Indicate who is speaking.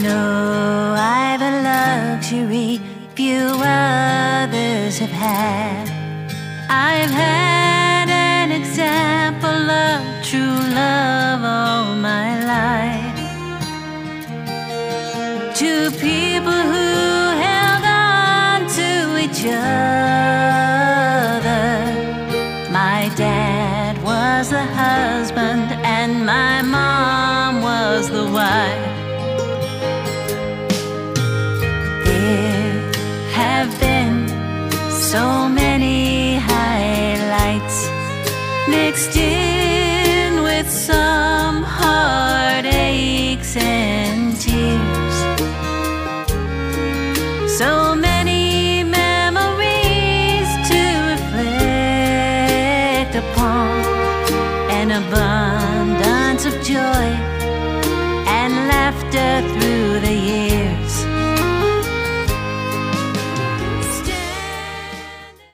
Speaker 1: know I've a luxury few others have had. I've had an example of true love all my life. Two people who held on to each other. My dad was the husband and my mom was the wife. There have been so many highlights mixed in